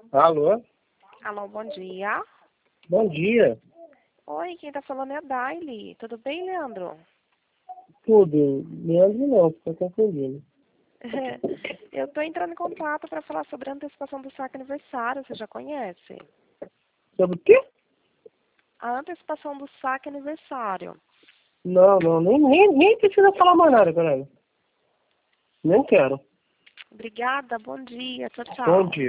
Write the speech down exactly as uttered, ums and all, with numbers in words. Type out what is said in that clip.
Alô? Alô, bom dia. Bom dia. Oi, quem tá falando é a Daily. Tudo bem, Leandro? Tudo. Leandro não, você tá confundindo. Eu tô entrando em contato para falar sobre a antecipação do saque aniversário. Você já conhece? Sobre o quê? A antecipação do saque aniversário. Não, não, nem, nem, nem precisa falar mais nada, galera. Nem quero. Obrigada, bom dia. Tchau, Bom tchau. dia.